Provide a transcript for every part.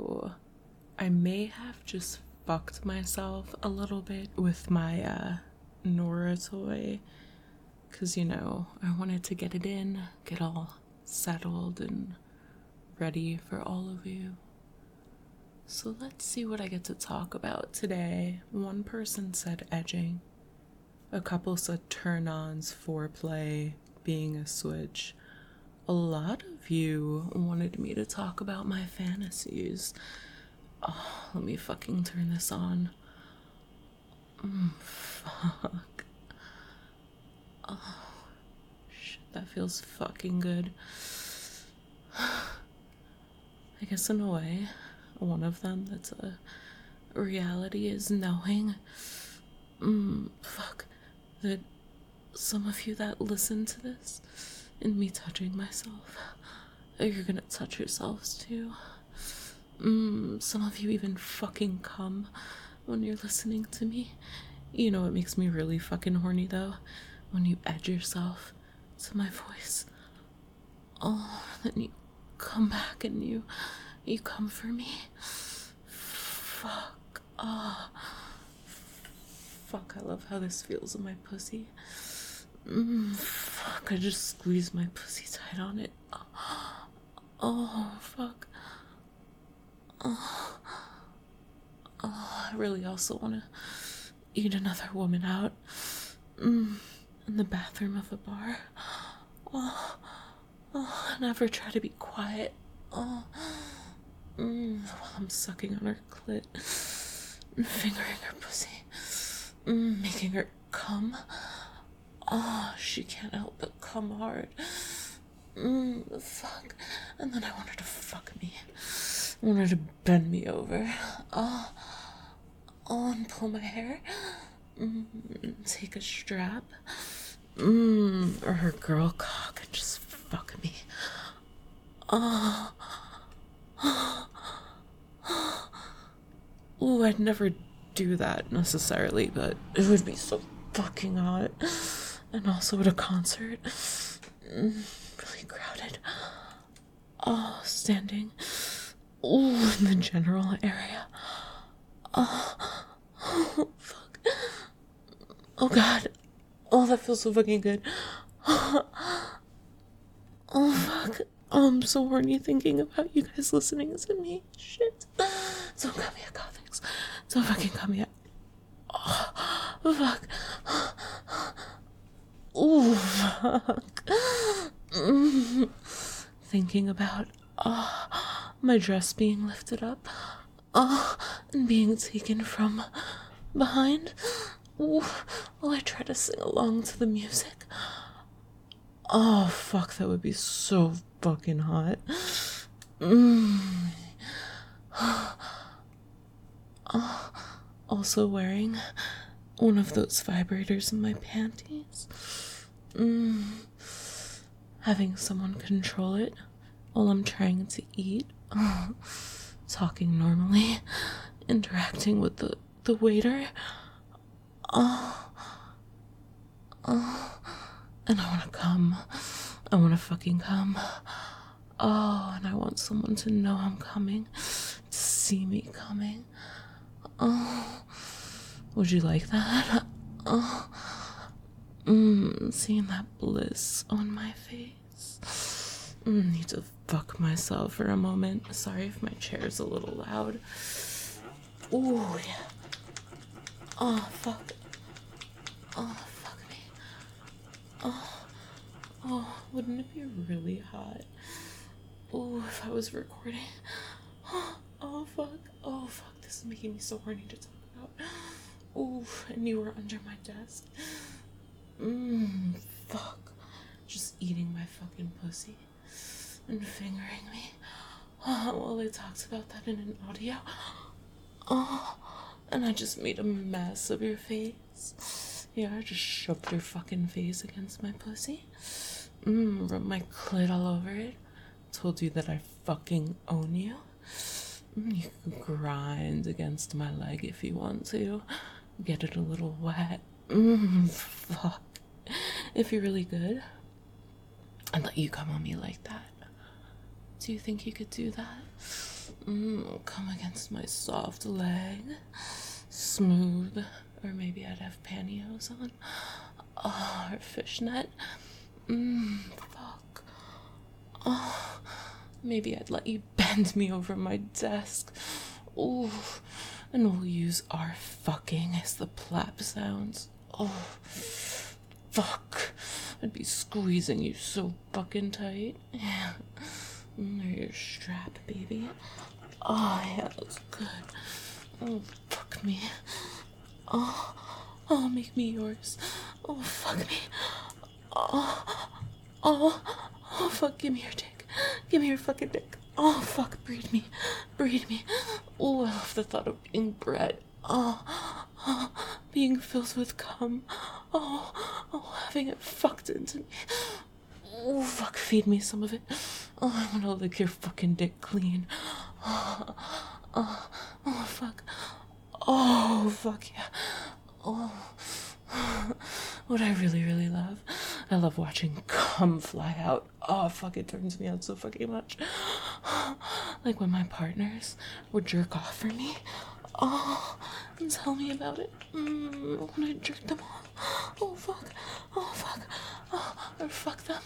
So, I may have just fucked myself a little bit with my Nora toy. Because, I wanted to get it in, get all settled and ready for all of you. So let's see what I get to talk about today. One person said edging. A couple said turn-ons, foreplay, being a switch. A lot of you wanted me to talk about my fantasies. Oh, let me fucking turn this on. Fuck. Oh, shit, that feels fucking good. I guess in a way, one of them that's a reality is knowing, that some of you that listen to this and me touching myself, you're gonna touch yourselves too. Some of you even fucking come when you're listening to me. You know what makes me really fucking horny though? When you edge yourself to my voice. Oh, then you come back and you come for me. Fuck. Oh. Fuck, I love how this feels in my pussy. Fuck, I just squeezed my pussy tight on it. Oh, fuck. Oh, I really also want to eat another woman out. In the bathroom of a bar. Oh, never try to be quiet. While I'm sucking on her clit and fingering her pussy, making her come. Oh, she can't help but come hard. Fuck. And then I want her to fuck me. I want her to bend me over. And pull my hair. Take a strap. Or her girl cock and just fuck me. Ooh, I'd never do that necessarily, but it would be so fucking hot. And also at a concert. Really crowded. Standing. Ooh, in the general area. Fuck. Oh god. Oh, that feels so fucking good. Oh, fuck. Oh, I'm so horny thinking about you guys listening to me. Shit. Don't cut me at coffins. Don't fucking cut me at... Oh, fuck. Ooh, fuck. Thinking about, my dress being lifted up. And being taken from behind. Ooh, while I try to sing along to the music. Oh, fuck, that would be so fucking hot. Also wearing one of those vibrators in my panties. Having someone control it while I'm trying to eat. Talking normally. Interacting with the waiter. And I want to come. I want to fucking come. And I want someone to know I'm coming. To see me coming. Would you like that? Seeing that bliss on my face. Need to fuck myself for a moment. Sorry if my chair's a little loud. Ooh, yeah. Oh, fuck. Oh, fuck me. Oh, wouldn't it be really hot? Ooh, if I was recording. Oh, fuck. This is making me so horny to talk about. Ooh, and you were under my desk. Fuck. Just eating my fucking pussy. And fingering me. While I talked about that in an audio. And I just made a mess of your face. Yeah, I just shoved your fucking face against my pussy. Rubbed my clit all over it. Told you that I fucking own you. You can grind against my leg if you want to. Get it a little wet. Fuck. If you're really good, I'd let you come on me like that. Do you think you could do that? Come against my soft leg. Smooth. Or maybe I'd have pantyhose on. Oh, or fishnet. Fuck. Oh, maybe I'd let you bend me over my desk. Ooh, and we'll use our fucking as the plap sounds. Oh, fuck. I'd be squeezing you so fucking tight. Yeah. Or your strap, baby. Oh, yeah, that's good. Oh, fuck me. Oh, make me yours. Oh, fuck me. Oh, fuck, give me your dick. Give me your fucking dick. Oh, fuck, breed me. Breed me. Oh, I love the thought of being bred. Oh, being filled with cum. Oh, having it fucked into me. Oh, fuck, feed me some of it. Oh, I want to lick your fucking dick clean. Oh, fuck. Oh, fuck, yeah. Oh, what I really love. I love watching cum fly out. Oh, fuck, it turns me on so fucking much. Like when my partners would jerk off for me. Oh, and tell me about it. I want to jerk them off. Oh, fuck. Or fuck them.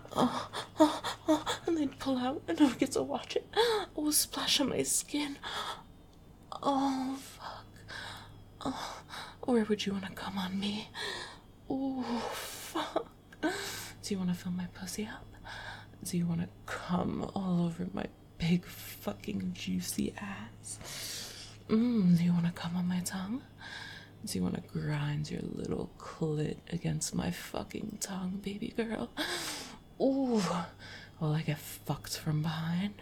And they'd pull out and I would get to watch it. Oh, splash on my skin. Oh, fuck. Oh, where would you want to come on me? Oh, fuck. Do you want to fill my pussy up? Do you want to come all over my big fucking juicy ass? Do you want to come on my tongue? Do you want to grind your little clit against my fucking tongue, baby girl? Ooh, while I get fucked from behind.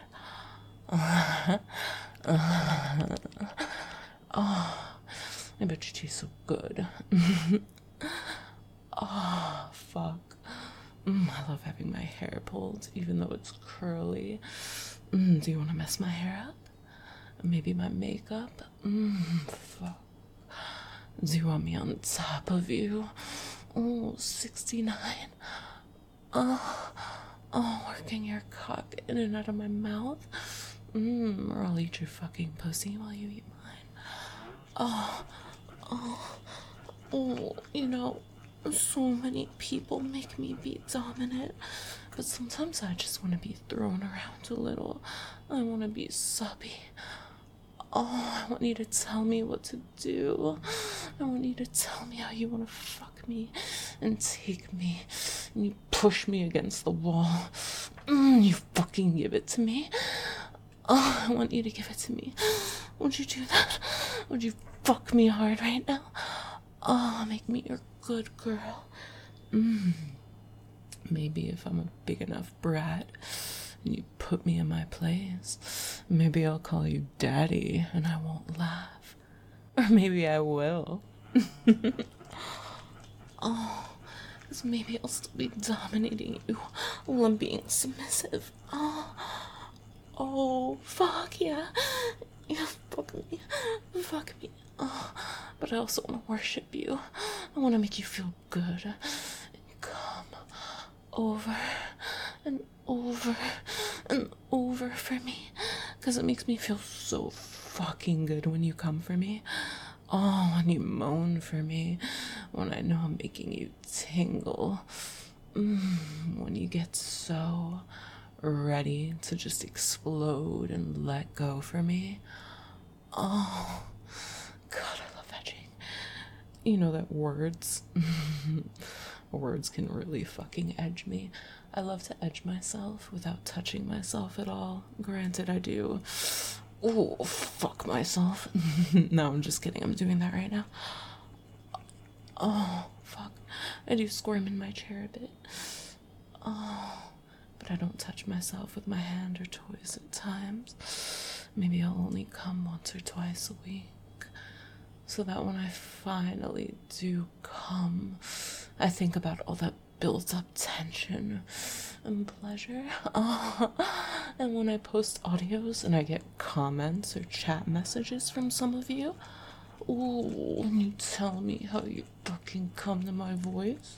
Oh, I bet you taste so good. Oh, fuck. I love having my hair pulled, even though it's curly. Do you want to mess my hair up? Maybe my makeup? Fuck. Do you want me on top of you? Oh, 69. Working your cock in and out of my mouth. Or I'll eat your fucking pussy while you eat mine. You know, so many people make me be dominant, but sometimes I just want to be thrown around a little. I want to be subby. Oh, I want you to tell me what to do. I want you to tell me how you want to fuck me and take me. And you push me against the wall. You fucking give it to me. Oh, I want you to give it to me. Would you do that? Would you fuck me hard right now? Oh, make me your good girl. Maybe if I'm a big enough brat and you put me in my place, maybe I'll call you daddy and I won't laugh. Or maybe I will. Oh, because maybe I'll still be dominating you while I'm being submissive. Oh, fuck yeah. Yeah, fuck me. Fuck me. Oh, but I also want to worship you. I want to make you feel good. And come over and over and over for me. Because it makes me feel so fucking good when you come for me. Oh, when you moan for me. When I know I'm making you tingle. When you get so ready to just explode and let go for me. Oh, God, I love edging. You know that words can really fucking edge me. I love to edge myself without touching myself at all. Granted, I do. Oh, fuck myself. No, I'm just kidding. I'm doing that right now. Oh, fuck. I do squirm in my chair a bit. Oh, but I don't touch myself with my hand or toys at times. Maybe I'll only come once or twice a week. So that when I finally do come, I think about all that built up tension and pleasure. And when I post audios and I get comments or chat messages from some of you, ooh, and you tell me how you fucking come to my voice.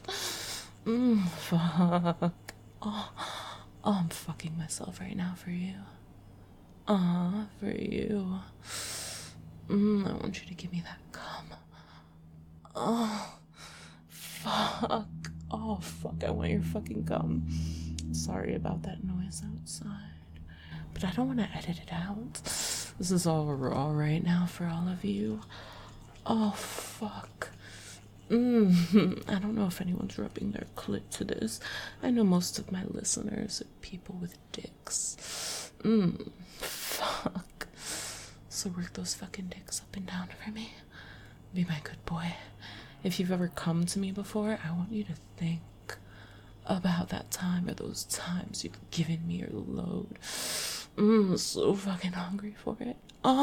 Fuck. Oh, I'm fucking myself right now for you. For you. I want you to give me that cum. Oh, fuck. Oh, fuck. I want your fucking cum. Sorry about that noise outside. But I don't want to edit it out. This is all raw right now for all of you. Oh, fuck. I don't know if anyone's rubbing their clit to this. I know most of my listeners are people with dicks. Fuck. So work those fucking dicks up and down for me. Be my good boy. If you've ever come to me before, I want you to think about that time or those times you've given me your load. So fucking hungry for it.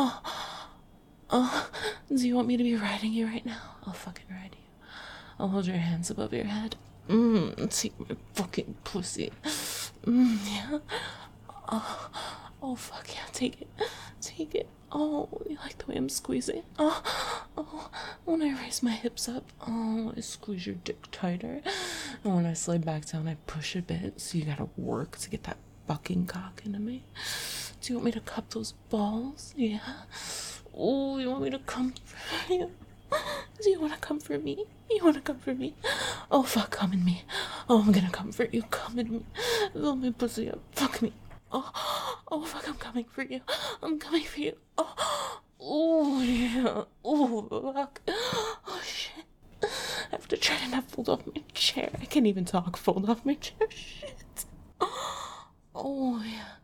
Do you want me to be riding you right now? I'll fucking ride you. I'll hold your hands above your head. Take my fucking pussy. Yeah. Oh, fuck yeah, take it. Take it. Oh, you like the way I'm squeezing? When I raise my hips up, I squeeze your dick tighter. And when I slide back down, I push a bit, so you gotta work to get that fucking cock into me. Do you want me to cup those balls? Yeah. Oh, you want me to come for you? Do you want to come for me? You want to come for me? Oh, fuck, come in me. Oh, I'm gonna come for you. Come in me. Fill my pussy up. Fuck me. Oh, fuck, I'm coming for you. I'm coming for you. Oh, yeah. Oh, fuck. Oh, shit. I have to try to not fold off my chair. I can't even talk. Fold off my chair. Shit. Oh,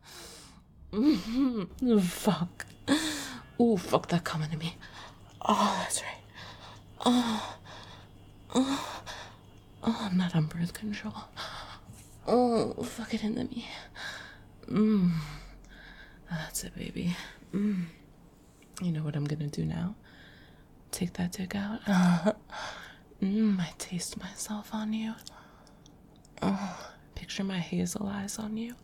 yeah. Fuck. Oh, fuck that coming to me. Oh, that's right. I'm not on birth control. Oh, fuck it into me. That's it, baby. You know what I'm gonna do now? Take that dick out. I taste myself on you. Picture my hazel eyes on you.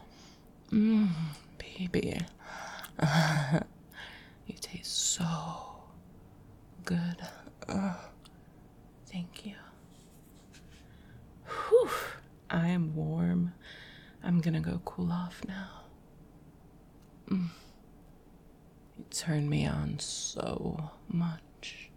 Baby. You taste so good. Thank you. Whew. I am warm. I'm gonna go cool off now. You turn me on so much.